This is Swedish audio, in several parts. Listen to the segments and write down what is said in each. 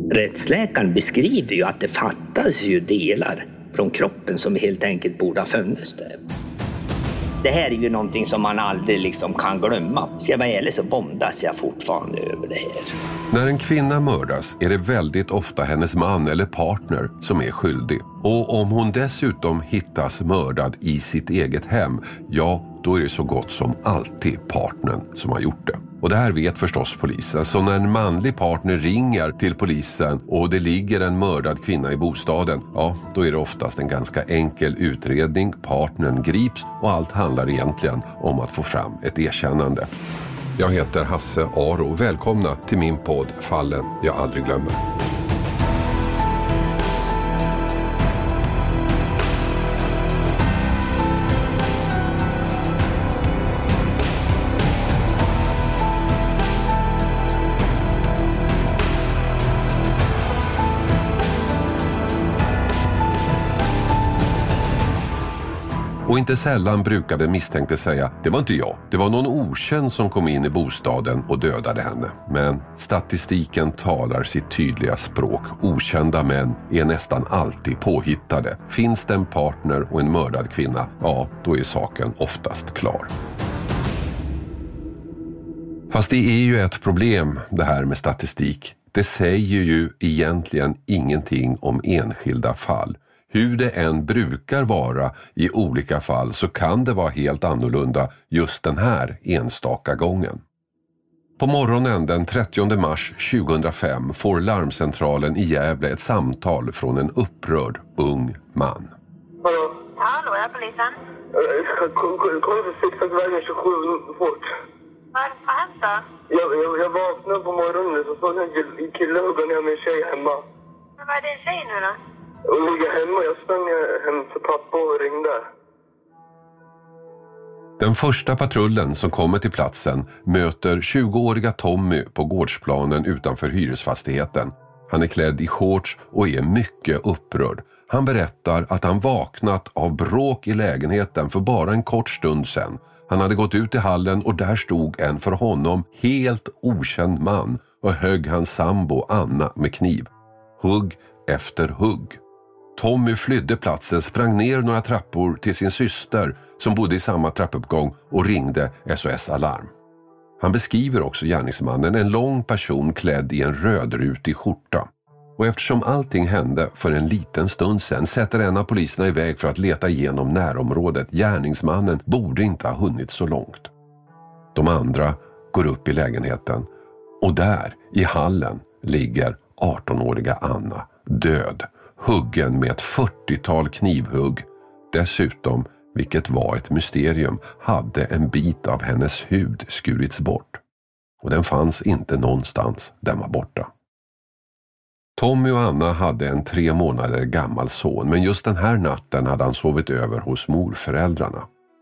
Rättsläkaren beskriver ju att det fattas ju delar från kroppen som helt enkelt borde ha funnits där. Det här är ju någonting som man aldrig liksom kan glömma. Ska jag vara ärlig så bondas jag fortfarande över det här. När en kvinna mördas är det väldigt ofta hennes man eller partner som är skyldig. Och om hon dessutom hittas mördad i sitt eget hem, ja, då är det så gott som alltid partnern som har gjort det. Och det här vet förstås polisen. Så när en manlig partner ringer till polisen och det ligger en mördad kvinna i bostaden, ja, då är det oftast en ganska enkel utredning. Partnern grips och allt handlar egentligen om att få fram ett erkännande. Jag heter Hasse Aro. Välkomna till min podd Fallen jag aldrig glömmer. Och inte sällan brukade misstänkte säga, det var inte jag, det var någon okänd som kom in i bostaden och dödade henne. Men statistiken talar sitt tydliga språk. Okända män är nästan alltid påhittade. Finns det en partner och en mördad kvinna, ja, då är saken oftast klar. Fast det är ju ett problem det här med statistik. Det säger ju egentligen ingenting om enskilda fall. Hur det än brukar vara i olika fall så kan det vara helt annorlunda just den här enstaka gången. På morgonen den 30 mars 2005 får larmcentralen i Gävle ett samtal från en upprörd ung man. Hallå, är polisen? Kom för Sixaxvägen 27 fort. Vad hänt då? Jag vaknade på morgonen så såg jag en kille hugga ner min tjej hemma. Men vad är din tjej nu då? Och ligger hemma. Jag sprang hem för pappa och ringde. Den första patrullen som kommer till platsen möter 20-åriga Tommy på gårdsplanen utanför hyresfastigheten. Han är klädd i shorts och är mycket upprörd. Han berättar att han vaknat av bråk i lägenheten för bara en kort stund sedan. Han hade gått ut i hallen och där stod en för honom helt okänd man och högg hans sambo Anna med kniv. Hugg efter hugg. Tommy flydde platsen, sprang ner några trappor till sin syster som bodde i samma trappuppgång och ringde SOS Alarm. Han beskriver också gärningsmannen, en lång person klädd i en rödrutig skjorta. Och eftersom allting hände för en liten stund sedan sätter en av poliserna iväg för att leta igenom närområdet. Gärningsmannen borde inte ha hunnit så långt. De andra går upp i lägenheten och där i hallen ligger 18-åriga Anna död. Huggen med ett 40-tal knivhugg. Dessutom, vilket var ett mysterium, hade en bit av hennes hud skurits bort. Och den fanns inte någonstans, den var borta. Tommy och Anna hade en 3 månader gammal son, men just den här natten hade han sovit över hos morföräldrarna.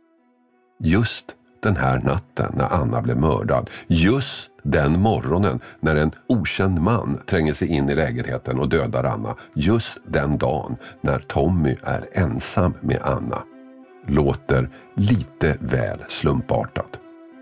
Just den här natten när Anna blev mördad, just den morgonen när en okänd man tränger sig in i lägenheten och dödar Anna, just den dagen när Tommy är ensam med Anna, låter lite väl slumpartat.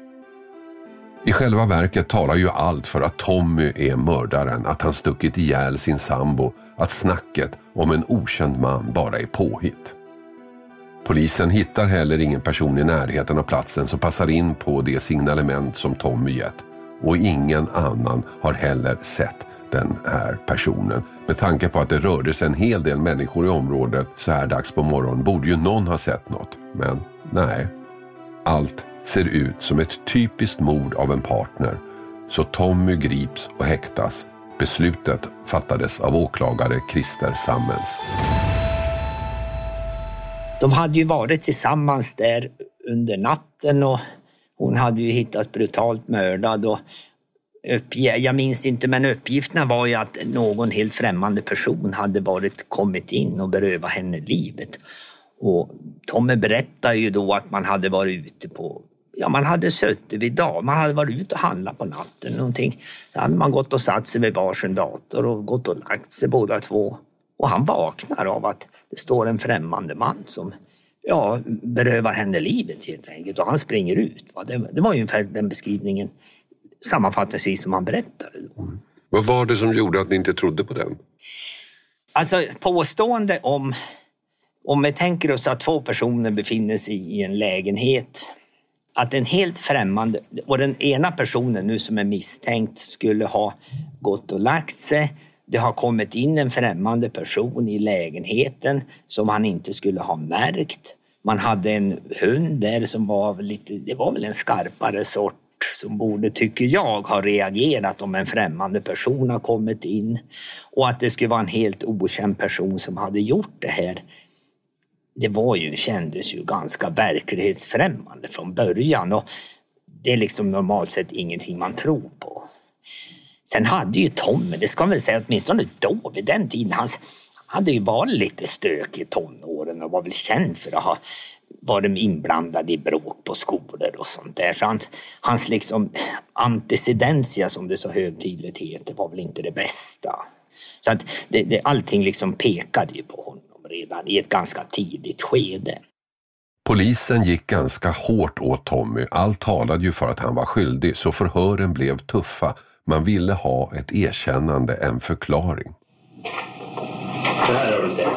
I själva verket talar ju allt för att Tommy är mördaren, att han stuckit ihjäl sin sambo, att snacket om en okänd man bara är påhitt. Polisen hittar heller ingen person i närheten av platsen som passar in på det signalement som Tommy gett. Och ingen annan har heller sett den här personen. Med tanke på att det rörde sig en hel del människor i området så här dags på morgonen borde ju någon ha sett något. Men nej, allt ser ut som ett typiskt mord av en partner. Så Tommy grips och häktas. Beslutet fattades av åklagare Christer Sammens. De hade ju varit tillsammans där under natten och hon hade ju hittats brutalt mördad. Och jag minns inte, men uppgifterna var ju att någon helt främmande person hade kommit in och berövat henne livet. Och Tommy berättade ju då att man hade varit ute på, man hade suttit vid dag, man hade varit ute och handlat på natten någonting. Så hade man gått och satt sig vid varsin dator och gått och lagt sig båda två. Och han vaknar av att det står en främmande man som berövar henne livet helt enkelt. Och han springer ut. Det var ungefär den beskrivningen sammanfattningsvis som han berättade. Vad var det som gjorde att ni inte trodde på den? Alltså påstående om vi tänker oss att 2 personer befinner sig i en lägenhet, att en helt främmande, och den ena personen nu som är misstänkt skulle ha gått och lagt sig. Det har kommit in en främmande person i lägenheten som han inte skulle ha märkt. Man hade en hund där som var det var väl en skarpare sort som borde, tycker jag, ha reagerat om en främmande person har kommit in. Och att det skulle vara en helt okänd person som hade gjort det här. Det kändes ju ganska verklighetsfrämmande från början. Och det är liksom normalt sett ingenting man tror på. Sen hade ju Tommy, det ska man väl säga åtminstone då, vid den tiden, han hade ju varit lite stök i tonåren och var väl känd för att ha varit inblandad i bråk på skolor och sånt där. Så hans liksom antecedentia, som det så högtidligt heter, var väl inte det bästa. Så att allting liksom pekade ju på honom redan i ett ganska tidigt skede. Polisen gick ganska hårt åt Tommy. Allt talade ju för att han var skyldig, så förhören blev tuffa. Man ville ha ett erkännande, en förklaring. Det här har du sett.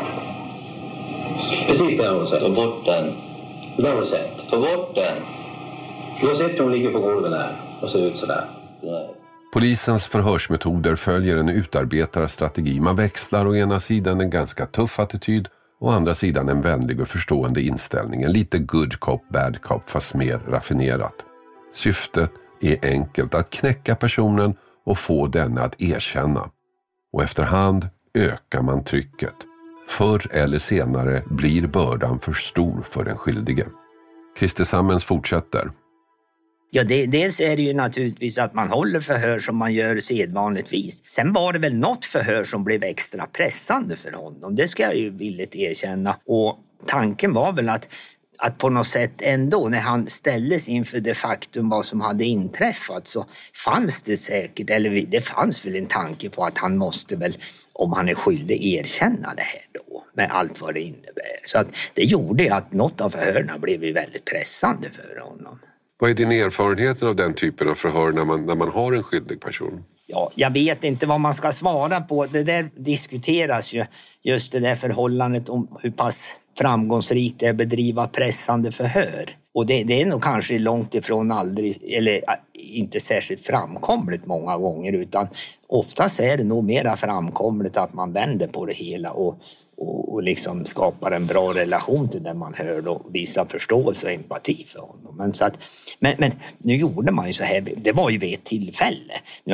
Precis det har du sett. Ta bort den. Det har du sett. Ta bort den. Du har sett hur hon ligger på golvet där och ser ut sådär. Polisens förhörsmetoder följer en utarbetad strategi. Man växlar å ena sidan en ganska tuff attityd och å andra sidan en vänlig och förstående inställning. En lite good cop, bad cop, fast mer raffinerat. Syftet är enkelt, att knäcka personen och få denna att erkänna. Och efterhand ökar man trycket. Förr eller senare blir bördan för stor för den skyldige. Christer Sammens fortsätter. Ja, dels är det ju naturligtvis att man håller förhör som man gör sedvanligtvis. Sen var det väl något förhör som blev extra pressande för honom. Det ska jag ju villigt erkänna. Och tanken var väl att på något sätt ändå, när han ställdes inför det faktum vad som hade inträffat, så fanns det säkert, eller det fanns väl en tanke på att han måste väl, om han är skyldig, erkänna det här då, med allt vad det innebär. Så att det gjorde att något av förhörna blev ju väldigt pressande för honom. Vad är din erfarenhet av den typen av förhör när man har en skyldig person? Ja, jag vet inte vad man ska svara på. Det där diskuteras ju, just det där förhållandet om hur pass framgångsrikt det är att bedriva pressande förhör. Och det är nog kanske långt ifrån aldrig, eller inte särskilt framkomligt många gånger, utan oftast är det nog mera framkomligt att man vänder på det hela och liksom skapar en bra relation till den man hör och visar förståelse och empati för honom. Men nu gjorde man ju så här, det var ju vid ett tillfälle.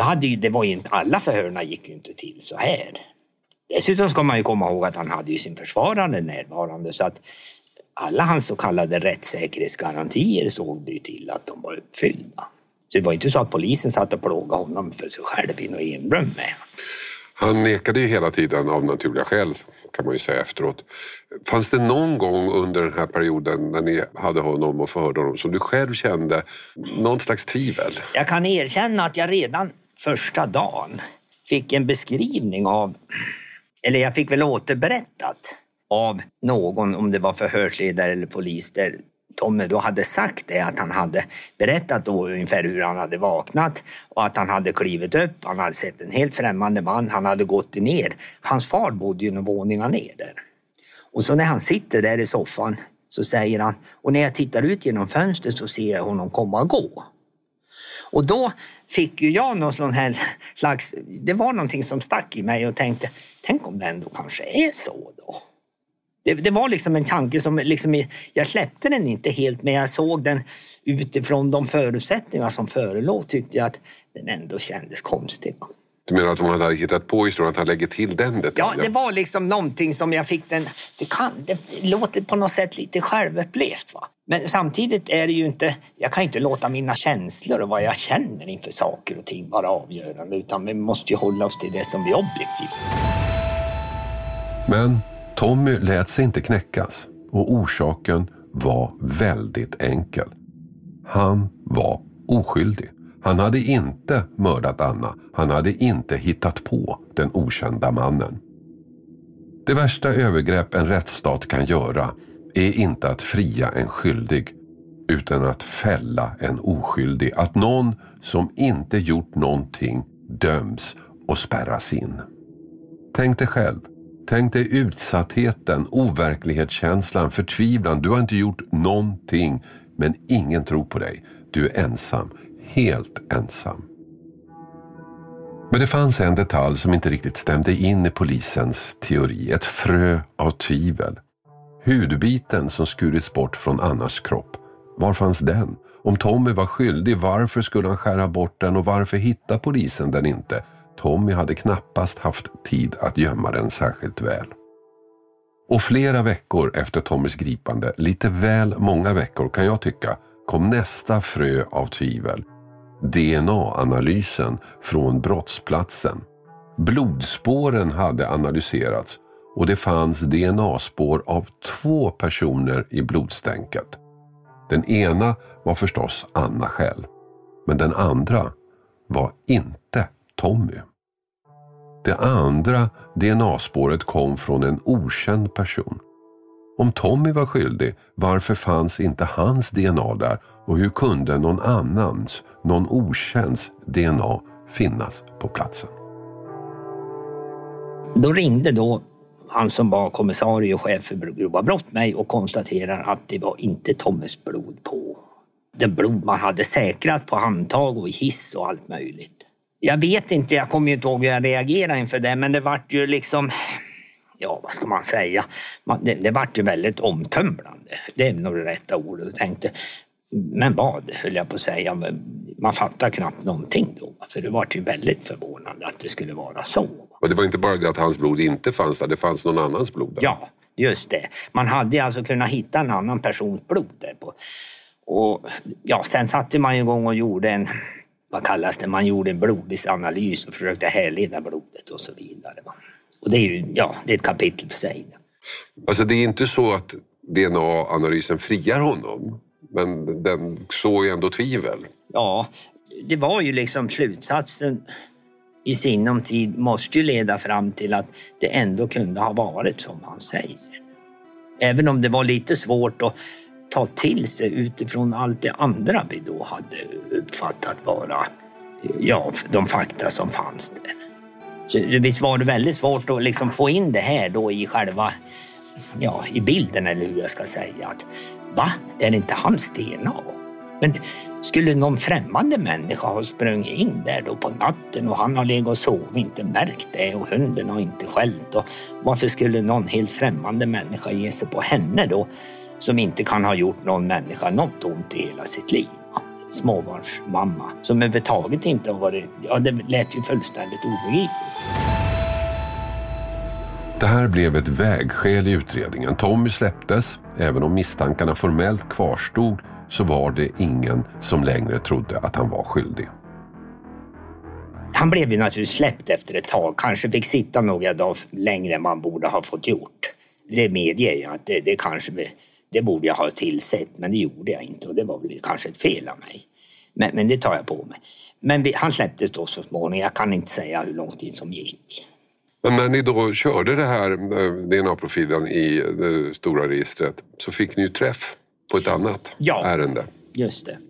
Alla förhörna gick ju inte till så här. Dessutom ska man ju komma ihåg att han hade ju sin försvarare närvarande, så att alla hans så kallade rättssäkerhetsgarantier såg det ju till att de var uppfyllda. Så det var inte så att polisen satt och plågade honom för sig själv i något enrum med. Han nekade ju hela tiden av naturliga skäl, kan man ju säga efteråt. Fanns det någon gång under den här perioden när ni hade honom och förhörde honom som du själv kände någon slags tvivel? Jag kan erkänna att jag redan första dagen fick en beskrivning av, eller jag fick väl återberättat av någon, om det var förhörsledare eller polis, där Tommy då hade sagt det, att han hade berättat då ungefär hur han hade vaknat och att han hade klivit upp, han hade sett en helt främmande man, han hade gått ner. Hans far bodde ju några våningar ner där. Och så när han sitter där i soffan så säger han, och när jag tittar ut genom fönstret så ser jag honom komma och gå. Och då fick ju jag någon sån här slags, det var någonting som stack i mig och tänkte, tänk om det ändå kanske är så då. Det var liksom en tanke som liksom, jag släppte den inte helt, men jag såg den utifrån de förutsättningar som förelåg, tyckte jag att den ändå kändes konstig. Du menar att de hade hittat på historien, att han lägger till den detaljen? Ja, det var liksom någonting som jag fick det låter på något sätt lite självupplevt, va? Men samtidigt är det ju inte, jag kan inte låta mina känslor och vad jag känner inför saker och ting vara avgörande, utan vi måste ju hålla oss till det som är objektivt. Men Tommy lät sig inte knäckas och orsaken var väldigt enkel. Han var oskyldig. Han hade inte mördat Anna. Han hade inte hittat på den okända mannen. Det värsta övergrepp en rättsstat kan göra är inte att fria en skyldig, utan att fälla en oskyldig. Att någon som inte gjort någonting döms och spärras in. Tänk dig själv. Tänk dig utsattheten, overklighetskänslan, förtvivlan. Du har inte gjort någonting, men ingen tror på dig. Du är ensam, helt ensam. Men det fanns en detalj som inte riktigt stämde in i polisens teori. Ett frö av tvivel. Hudbiten som skurits bort från Annas kropp. Var fanns den? Om Tommy var skyldig, varför skulle han skära bort den och varför hittade polisen den inte? Tommy hade knappast haft tid att gömma den särskilt väl. Och flera veckor efter Tommys gripande, lite väl många veckor kan jag tycka, kom nästa frö av tvivel. DNA-analysen från brottsplatsen. Blodspåren hade analyserats och det fanns DNA-spår av 2 personer i blodstänket. Den ena var förstås Anna själv, men den andra var inte Tommy. Det andra DNA-spåret kom från en okänd person. Om Tommy var skyldig, varför fanns inte hans DNA där och hur kunde någon annans, någon okänds DNA finnas på platsen? Då ringde då han som var kommissarie och chef för grova brott mig och konstaterade att det var inte Tommys blod på. Det blod man hade säkrat på handtag och hiss och allt möjligt. Jag vet inte, jag kommer inte ihåg hur jag reagerade inför det, men det vart ju liksom, ja vad ska man säga, det vart ju väldigt omtömblande. Det är nog det rätta ordet. Jag tänkte, men vad höll jag på att säga, man fattar knappt någonting då. För det var ju väldigt förvånande att det skulle vara så. Och det var inte bara det att hans blod inte fanns där, det fanns någon annans blod där. Ja, just det. Man hade alltså kunnat hitta en annan persons blod där på. Och ja, sen satte man igång och gjorde en, vad kallas det, man gjorde en blodisanalys och försökte härleda blodet och så vidare. Och det är ju, ja, det är ett kapitel för sig. Alltså det är inte så att DNA-analysen friar honom, men den såg ju ändå tvivel. Ja, det var ju liksom slutsatsen i sinom tid måste ju leda fram till att det ändå kunde ha varit som han säger. Även om det var lite svårt att ta till sig utifrån allt det andra vi då hade uppfattat vara, ja, de fakta som fanns där. Så visst var det väldigt svårt att liksom få in det här då i själva, ja, i bilden eller hur jag ska säga. Att, va? Är det inte hans DNA? Men skulle någon främmande människa ha sprungit in där då på natten och han har legat och sovit, inte märkt det och hunden har inte skällt. Och varför skulle någon helt främmande människa ge sig på henne då som inte kan ha gjort någon människa något ont i hela sitt liv? Småbarnsmamma som överhuvudtaget inte har varit, ja det lät ju fullständigt obegripligt. Det här blev ett vägskäl i utredningen. Tommy släpptes, även om misstankarna formellt kvarstod så var det ingen som längre trodde att han var skyldig. Han blev ju naturligtvis släppt efter ett tag. Kanske fick sitta några dagar längre än man borde ha fått gjort. Det medger jag att det kanske, det borde jag ha tillsett, men det gjorde jag inte och det var väl kanske ett fel av mig. Men det tar jag på mig. Men han släpptes då så småningom. Jag kan inte säga hur lång tid som gick. Men när ni då körde det här DNA-profilen i det stora registret så fick ni ju träff på ett annat ärende. Just det.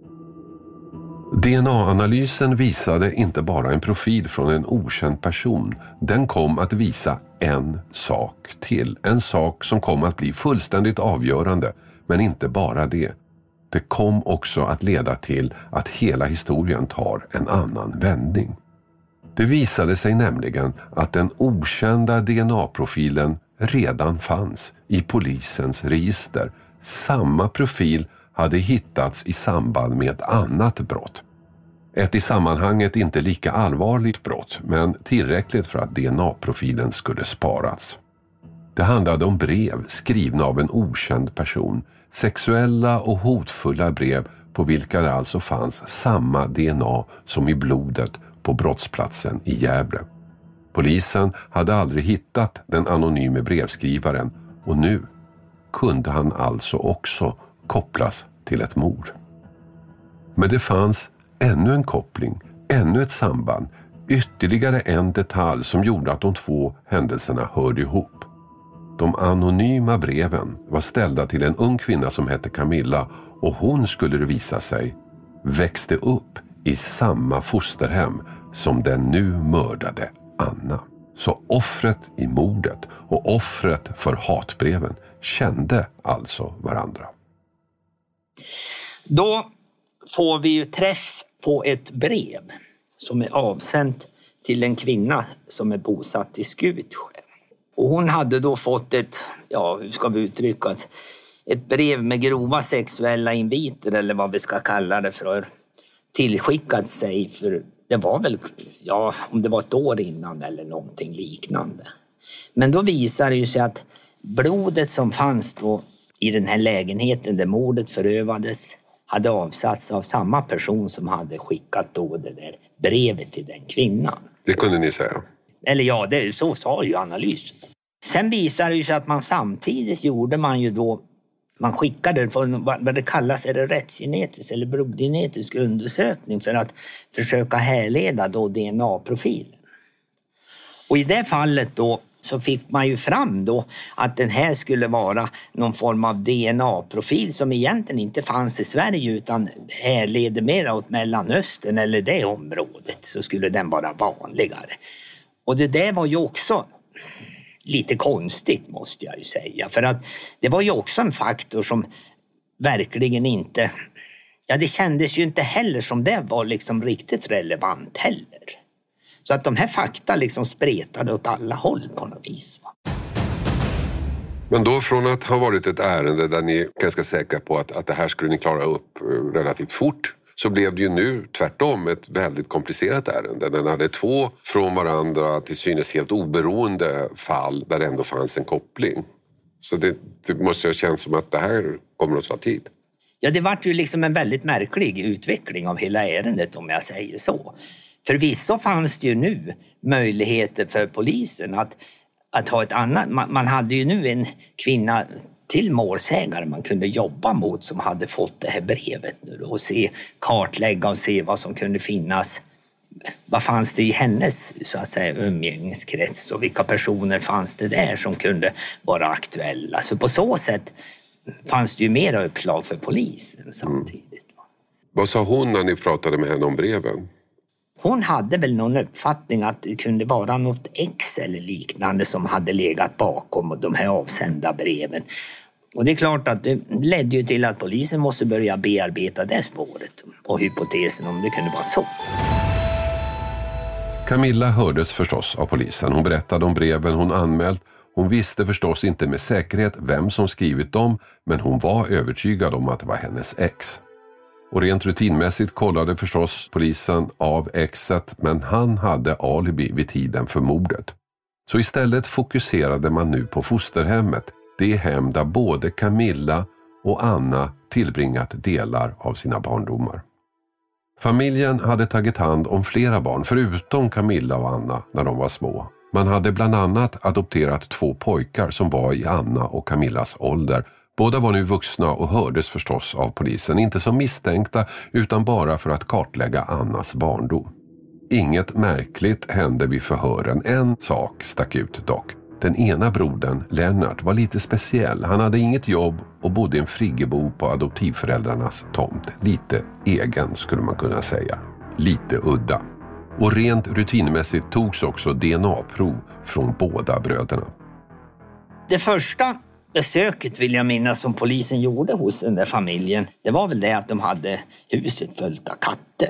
DNA-analysen visade inte bara en profil från en okänd person. Den kom att visa en sak till. En sak som kom att bli fullständigt avgörande. Men inte bara det. Det kom också att leda till att hela historien tar en annan vändning. Det visade sig nämligen att den okända DNA-profilen redan fanns i polisens register. Samma profil hade hittats i samband med ett annat brott. Ett i sammanhanget inte lika allvarligt brott, men tillräckligt för att DNA-profilen skulle sparas. Det handlade om brev skrivna av en okänd person. Sexuella och hotfulla brev på vilka det alltså fanns samma DNA som i blodet på brottsplatsen i Gävle. Polisen hade aldrig hittat den anonyme brevskrivaren och nu kunde han alltså också kopplas till ett mord. Men det fanns ännu en koppling, ännu ett samband, ytterligare en detalj som gjorde att de två händelserna hörde ihop. De anonyma breven var ställda till en ung kvinna som hette Camilla och hon skulle det visa sig växte upp i samma fosterhem som den nu mördade Anna. Så offret i mordet och offret för hatbreven kände alltså varandra. Då får vi ju träff på ett brev som är avsänt till en kvinna som är bosatt i Skutskär. Och hon hade då fått hur ska vi uttrycka det, ett brev med grova sexuella inviter eller vad vi ska kalla det för, tillskickat sig för det var väl, om det var ett år innan eller någonting liknande. Men då visar det ju sig att blodet som fanns då i den här lägenheten där mordet förövades hade avsatts av samma person som hade skickat då det där brevet till den kvinnan. Det kunde ni säga? Eller så sa ju analysen. Sen visar det ju sig att man samtidigt gjorde man ju då, man skickade för vad det kallas, är det rättsgenetisk eller blodgenetisk undersökning för att försöka härleda då DNA-profilen. Och i det fallet då så fick man ju fram då att den här skulle vara någon form av DNA-profil som egentligen inte fanns i Sverige utan härleder mer åt Mellanöstern eller det området, så skulle den vara vanligare. Och det där var ju också lite konstigt måste jag ju säga, för att det var ju också en faktor som verkligen inte, det kändes ju inte heller som det var liksom riktigt relevant heller. Så att de här fakta liksom spretade åt alla håll på något vis. Men då från att ha varit ett ärende där ni är ganska säkra på att det här skulle ni klara upp relativt fort, så blev det ju nu tvärtom ett väldigt komplicerat ärende. Den hade 2 från varandra till synes helt oberoende fall där det ändå fanns en koppling. Så det måste ju kännas som att det här kommer att ta tid. Ja, det var ju liksom en väldigt märklig utveckling av hela ärendet om jag säger så. Förvisso fanns det ju nu möjligheter för polisen att ha ett annat. Man hade ju nu en kvinna till målsägare man kunde jobba mot som hade fått det här brevet nu och kartlägga och se vad som kunde finnas. Vad fanns det i hennes så att säga umgängeskrets och vilka personer fanns det där som kunde vara aktuella. Så på så sätt fanns det ju mera uppslag för polisen samtidigt. Vad sa hon när ni pratade med henne om breven? Hon hade väl någon uppfattning att det kunde vara något ex eller liknande som hade legat bakom de här avsända breven. Och det är klart att det ledde ju till att polisen måste börja bearbeta det spåret och hypotesen om det kunde vara så. Camilla hördes förstås av polisen. Hon berättade om breven hon anmält. Hon visste förstås inte med säkerhet vem som skrivit dem, men hon var övertygad om att det var hennes ex. Och rent rutinmässigt kollade förstås polisen av exet, men han hade alibi vid tiden för mordet. Så istället fokuserade man nu på fosterhemmet, det hem där både Camilla och Anna tillbringat delar av sina barndomar. Familjen hade tagit hand om flera barn förutom Camilla och Anna när de var små. Man hade bland annat adopterat 2 pojkar som var i Anna och Camillas ålder. Båda var nu vuxna och hördes förstås av polisen, inte som misstänkta utan bara för att kartlägga Annas barndom. Inget märkligt hände vid förhören. En sak stack ut dock. Den ena brodern, Lennart, var lite speciell. Han hade inget jobb och bodde i en friggebo på adoptivföräldrarnas tomt. Lite egen skulle man kunna säga. Lite udda. Och rent rutinmässigt togs också DNA-prov från båda bröderna. Det första besöket vill jag minnas som polisen gjorde hos den där familjen, det var väl det att de hade huset fullt av katter.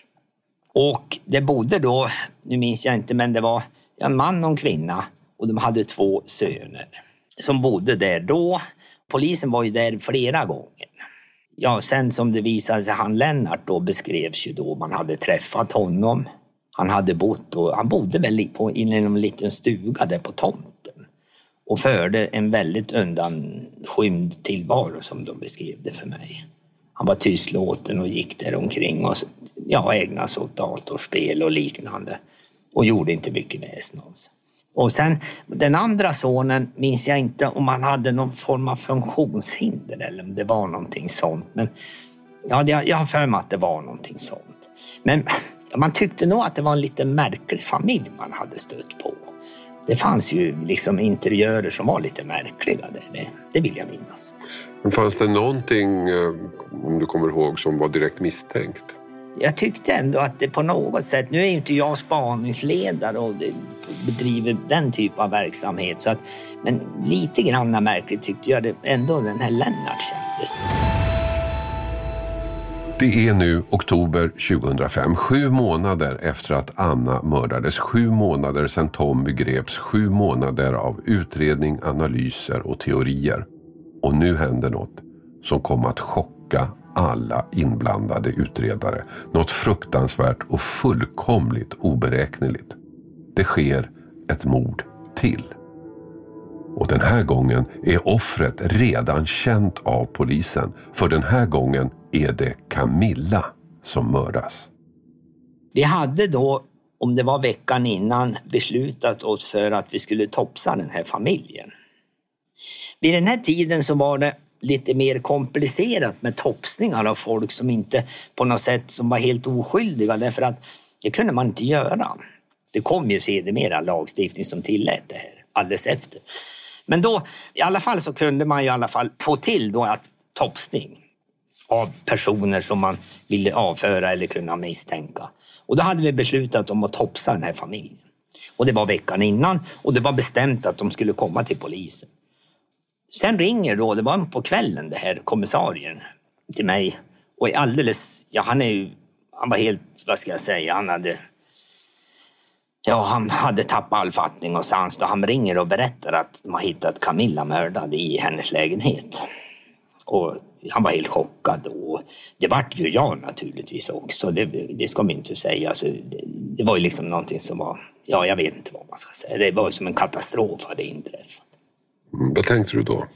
Och det bodde då, nu minns jag inte, men det var en man och en kvinna och de hade 2 söner som bodde där då. Polisen var ju där flera gånger. Ja, sen som det visade sig, han Lennart då beskrevs ju då, man hade träffat honom. Han bodde väl i en liten stuga där på tomten. Och förde en väldigt undanskymd tillvaro som de beskrev det för mig. Han var tystlåten och gick där omkring och ägnade sig åt datorspel och liknande. Och gjorde inte mycket väsen av sig. Och sen den andra sonen minns jag inte om han hade någon form av funktionshinder eller om det var någonting sånt. Men jag har för mig att det var någonting sånt. Men man tyckte nog att det var en lite märklig familj man hade stött på. Det fanns ju liksom interiörer som var lite märkliga där. Det vill jag minnas. Men fanns det någonting, om du kommer ihåg, som var direkt misstänkt? Jag tyckte ändå att det på något sätt, nu är ju inte jag spaningsledare och bedriver den typ av verksamhet, så att, men lite grann märkligt tyckte jag det ändå den här Lennart kändes. Det är nu oktober 2005, 7 månader efter att Anna mördades, 7 månader sedan Tommy greps, 7 månader av utredning, analyser och teorier. Och nu händer något som kommer att chocka alla inblandade utredare. Något fruktansvärt och fullkomligt oberäkneligt. Det sker ett mord till. Och den här gången är offret redan känt av polisen. För den här gången är det Camilla som mördas. Vi hade då, om det var veckan innan, beslutat oss för att vi skulle topsa den här familjen. Vid den här tiden så var det lite mer komplicerat med topsningar av folk som inte på något sätt som var helt oskyldiga, därför att det kunde man inte göra. Det kom ju sedermera lagstiftning som tillät det här alldeles efter. Men då i alla fall så kunde man ju i alla fall få till då att topsning av personer som man ville avföra eller kunna misstänka. Och då hade vi beslutat om att topsa den här familjen. Och det var veckan innan och det var bestämt att de skulle komma till polisen. Sen ringer då, det var på kvällen det här kommissarien till mig. Och alldeles, ja han var helt, vad ska jag säga, han hade tappat all fattning och sans då han ringer och berättar att de har hittat Camilla mördad i hennes lägenhet. Och han var helt chockad och det vart ju jag naturligtvis också, det ska man inte säga. Alltså, det var ju liksom någonting som var, ja jag vet inte vad man ska säga, det var som en katastrof hade inträffat. Vad tänkte du då?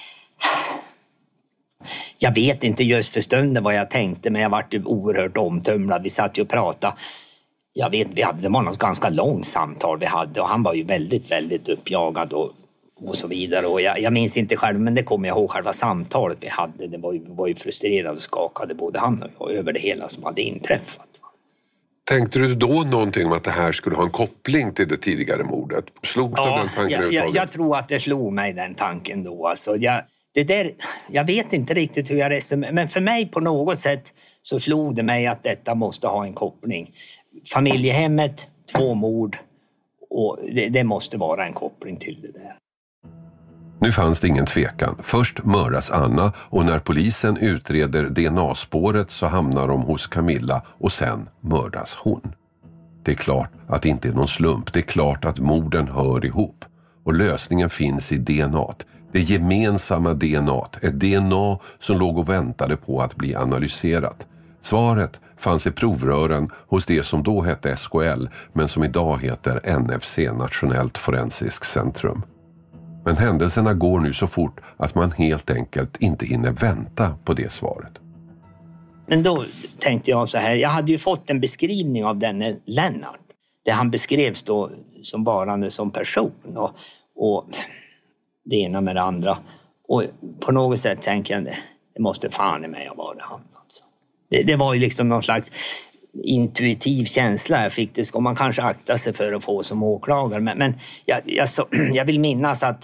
Jag vet inte just för stunden vad jag tänkte, men jag vart ju oerhört omtumlad. Vi satt ju och pratade. Jag vet, det var något ganska långt samtal vi hade och han var ju väldigt, väldigt uppjagad och så vidare. Och jag minns inte själv, men det kommer jag ihåg själva samtalet vi hade. Det var ju frustrerad och skakade både han och jag över det hela som hade inträffat. Tänkte du då någonting om att det här skulle ha en koppling till det tidigare mordet? Slogs den tanken jag tror att det slog mig den tanken då. Alltså, jag vet inte riktigt hur jag resonerar, men för mig på något sätt så slog det mig att detta måste ha en koppling. Familjehemmet, 2 mord och det måste vara en koppling till det där. Nu fanns det ingen tvekan. Först mördas Anna och när polisen utreder DNA-spåret så hamnar de hos Camilla och sen mördas hon. Det är klart att det inte är någon slump. Det är klart att morden hör ihop. Och lösningen finns i DNAt. Det gemensamma DNAt. Ett DNA som låg och väntade på att bli analyserat. Svaret fanns i provrören hos det som då hette SKL men som idag heter NFC, Nationellt Forensiskt Centrum. Men händelserna går nu så fort att man helt enkelt inte hinner vänta på det svaret. Men då tänkte jag så här, jag hade ju fått en beskrivning av denne Lennart. Där han beskrevs då som varande som person och det ena med det andra. Och på något sätt tänker jag, det måste fan i mig ha varit han. Alltså. Det var ju liksom någon slags intuitiv känsla jag fick. Det ska man kanske akta sig för att få som åklagare. Men jag vill minnas att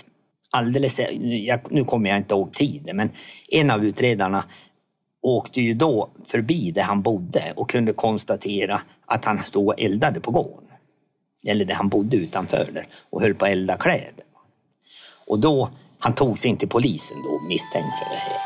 nu kommer jag inte ihåg tiden, men en av utredarna åkte ju då förbi där han bodde och kunde konstatera att han stod och eldade på gården. Eller där han bodde utanför där och höll på att elda kläder. Och då, han tog sig in till polisen då misstänkt för det här.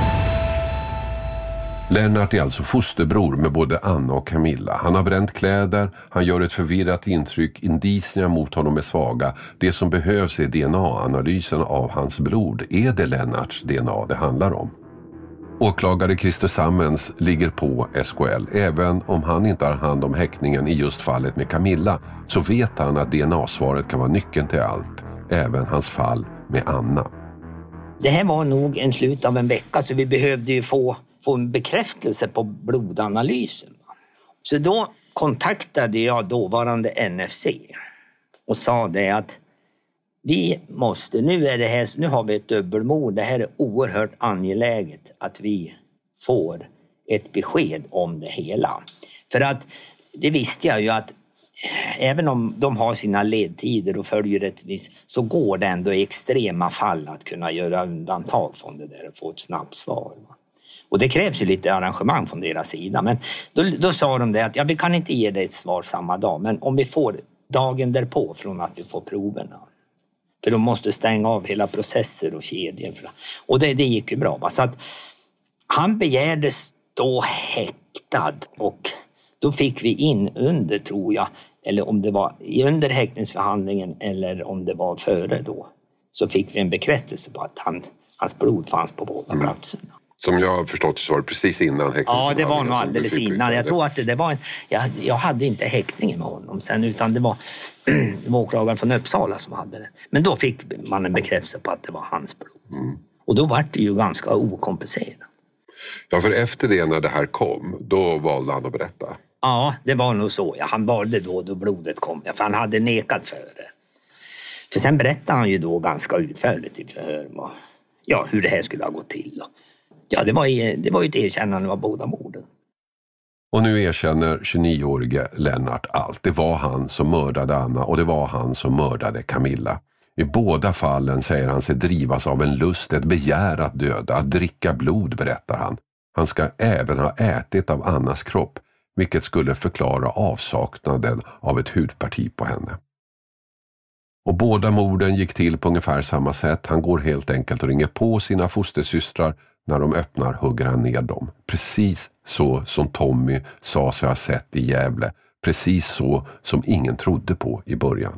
Lennart är alltså fosterbror med både Anna och Camilla. Han har bränt kläder, han gör ett förvirrat intryck, indicierna mot honom är svaga. Det som behövs är DNA-analysen av hans blod. Är det Lennarts DNA det handlar om? Åklagare Christer Sammens ligger på SKL. Även om han inte har hand om häktningen i just fallet med Camilla så vet han att DNA-svaret kan vara nyckeln till allt. Även hans fall med Anna. Det här var nog en slut av en vecka så vi behövde ju få en bekräftelse på blodanalysen. Så då kontaktade jag dåvarande NFC och sa det att nu har vi ett dubbelmord. Det här är oerhört angeläget att vi får ett besked om det hela. För att det visste jag ju att även om de har sina ledtider och följer rättvis så går det ändå i extrema fall att kunna göra undantag från det där och få ett snabbt svar. Och det krävs ju lite arrangemang från deras sida. Men då sa de det att vi kan inte ge dig ett svar samma dag. Men om vi får dagen därpå från att vi får proverna. För de måste stänga av hela processer och kedjor. Och det gick ju bra. Va? Så att han begärde stå häktad. Och då fick vi in under, tror jag. Eller om det var under häktningsförhandlingen eller om det var före då. Så fick vi en bekräftelse på att hans blod fanns på båda platserna. Som jag har förstått så var det precis innan häktningsförhandlingen. Ja, det var nog alldeles innan. Jag tror att det var jag hade inte häktningen med honom sen, utan det var åklagaren från Uppsala som hade det. Men då fick man en bekräftelse på att det var hans blod. Och då var det ju ganska okompenserat. Ja, för efter det när det här kom, då valde han att berätta. Ja, det var nog så. Ja, han valde då blodet kom. För han hade nekat för det. För sen berättade han ju då ganska utförligt i förhör hur det här skulle ha gått till. Ja, det var ju ett erkännande av båda morden. Och nu erkänner 29-årige Lennart allt. Det var han som mördade Anna och det var han som mördade Camilla. I båda fallen säger han sig drivas av en lust, ett begär att döda, att dricka blod, berättar han. Han ska även ha ätit av Annas kropp, vilket skulle förklara avsaknaden av ett hudparti på henne. Och båda morden gick till på ungefär samma sätt. Han går helt enkelt och ringer på sina fostersystrar. När de öppnar hugger han ner dem. Precis så som Tommy sa sig ha sett i Gävle. Precis så som ingen trodde på i början.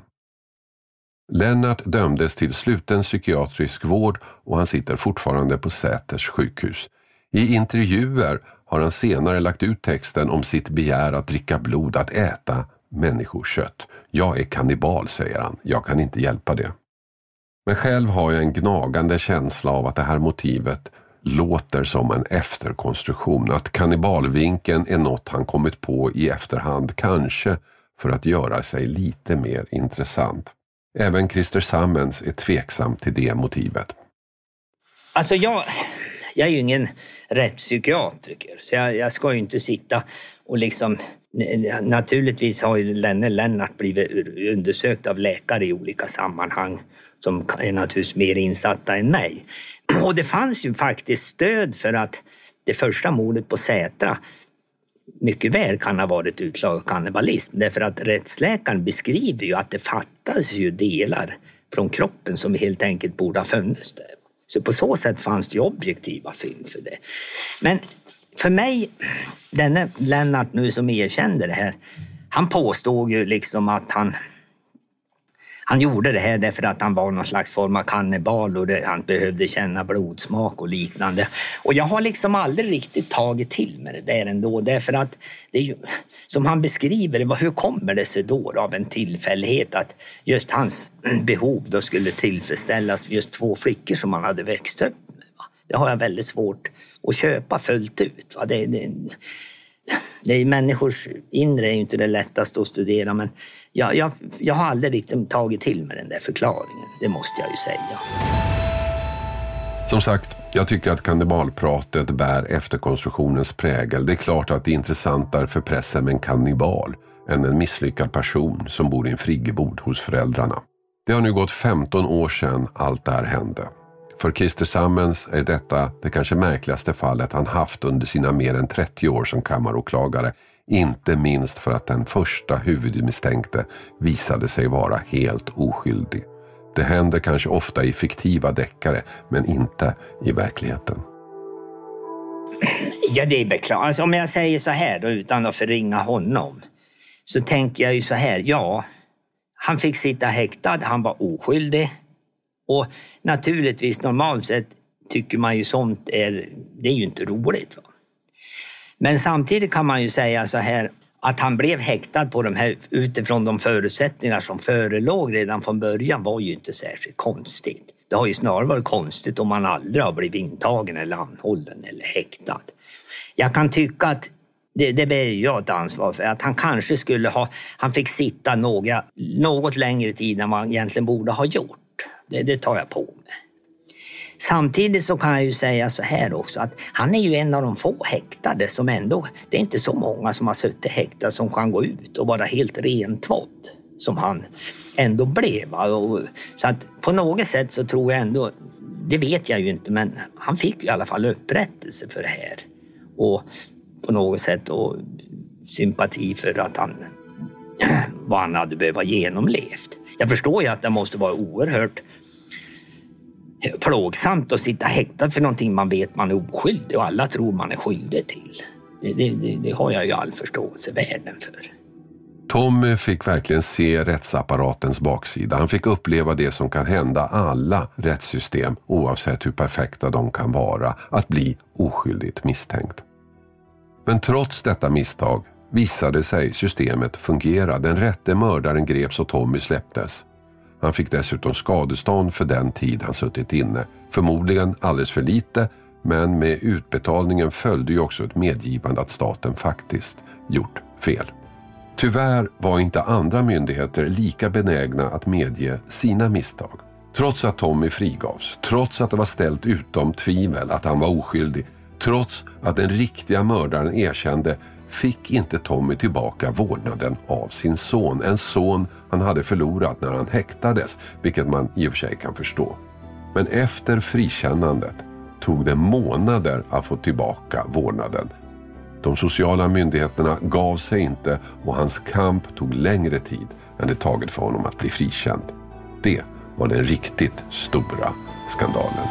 Lennart dömdes till sluten psykiatrisk vård och han sitter fortfarande på Säters sjukhus. I intervjuer har han senare lagt ut texten om sitt begär att dricka blod, att äta människokött. Jag är kannibal, säger han. Jag kan inte hjälpa det. Men själv har jag en gnagande känsla av att det här motivet låter som en efterkonstruktion. Att kannibalvinkeln är något han kommit på i efterhand, kanske för att göra sig lite mer intressant. Även Christer Sammens är tveksam till det motivet. Alltså jag är ju ingen rättspsykiatriker, så jag ska ju inte sitta och liksom... Naturligtvis har ju Lennart blivit undersökt av läkare i olika sammanhang som är naturligtvis mer insatta än mig. Och det fanns ju faktiskt stöd för att det första mordet på Sätra mycket väl kan ha varit utslag av kannibalism. Därför att rättsläkaren beskriver ju att det fattas ju delar från kroppen som helt enkelt borde ha funnits där. Så på så sätt fanns det ju objektiva fynd för det. Men för mig, denne Lennart nu som erkände det här, han påstod ju liksom att han gjorde det här därför att han var någon slags form av kannibal och han behövde känna blodsmak och liknande. Och jag har liksom aldrig riktigt tagit till med det där ändå, därför att det är ju, som han beskriver det, hur kommer det sig då av en tillfällighet att just hans behov då skulle tillfredsställas just 2 flickor som han hade växt upp med. Det har jag väldigt svårt att köpa fullt ut. Det är människors inre är inte det lättaste att studera, men jag har aldrig riktigt tagit till med den där förklaringen, det måste jag ju säga. Som sagt, jag tycker att kannibalpratet bär efterkonstruktionens prägel. Det är klart att det är intressantare för pressen med en kannibal än en misslyckad person som bor i en friggebod hos föräldrarna. Det har nu gått 15 år sedan allt det här hände. För Christer Sammens är detta det kanske märkligaste fallet han haft under sina mer än 30 år som kammaråklagare. Inte minst för att den första huvudmisstänkte visade sig vara helt oskyldig. Det händer kanske ofta i fiktiva deckare, men inte i verkligheten. Ja, det är beklagligt. Alltså, om jag säger så här då, utan att förringa honom, så tänker jag ju så här, ja, han fick sitta häktad, han var oskyldig. Och naturligtvis normalt sett tycker man ju sånt det är ju inte roligt. Va? Men samtidigt kan man ju säga så här att han blev häktad på de här utifrån de förutsättningar som förelåg redan från början var ju inte särskilt konstigt. Det har ju snarare varit konstigt om man aldrig har blivit intagen eller anhållen eller häktad. Jag kan tycka att det bär jag ett ansvar för att han kanske han fick sitta något längre tid än man egentligen borde ha gjort. Det tar jag på mig. Samtidigt så kan jag ju säga så här också att han är ju en av de få häktade som ändå, det är inte så många som har suttit häktade som kan gå ut och vara helt rentvått som han ändå blev. Så att på något sätt så tror jag ändå Det vet jag ju inte, men han fick i alla fall upprättelse för det här. Och på något sätt och sympati för att vad han hade behövt genomlevt. Jag förstår ju att det måste vara oerhört plågsamt att sitta häktad för någonting man vet man är oskyldig och alla tror man är skyldig till. Det har jag ju all förståelse världen för. Tommy fick verkligen se rättsapparatens baksida. Han fick uppleva det som kan hända alla rättssystem oavsett hur perfekta de kan vara, att bli oskyldigt misstänkt. Men trots detta misstag visade sig systemet fungera. Den rätte mördaren greps och Tommy släpptes. Han fick dessutom skadestånd för den tid han suttit inne. Förmodligen alldeles för lite, men med utbetalningen följde ju också ett medgivande att staten faktiskt gjort fel. Tyvärr var inte andra myndigheter lika benägna att medge sina misstag. Trots att Tommy frigavs, trots att det var ställt utom tvivel att han var oskyldig, trots att den riktiga mördaren erkände, fick inte Tommy tillbaka vårdnaden av sin son. En son han hade förlorat när han häktades, vilket man i och för sig kan förstå. Men efter frikännandet tog det månader att få tillbaka vårdnaden. De sociala myndigheterna gav sig inte och hans kamp tog längre tid än det tagit för honom att bli frikänd. Det var den riktigt stora skandalen.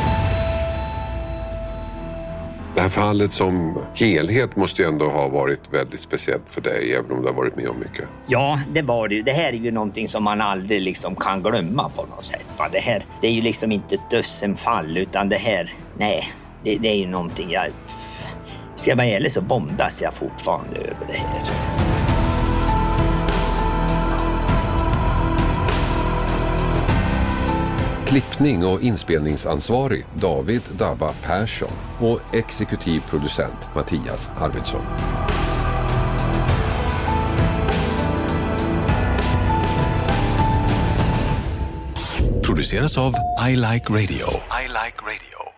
Det här fallet som helhet måste ju ändå ha varit väldigt speciellt för dig, även om du har varit med om mycket. Ja, det var det ju. Det här är ju någonting som man aldrig liksom kan glömma på något sätt. Det är ju liksom inte ett dussinfall, utan det här, nej, det är ju någonting ska jag vara ärlig så bondas jag fortfarande över det här. Klippning och inspelningsansvarig David Dabba Persson och exekutiv producent Mattias Arvidsson. Produceras av I Like Radio. I Like Radio.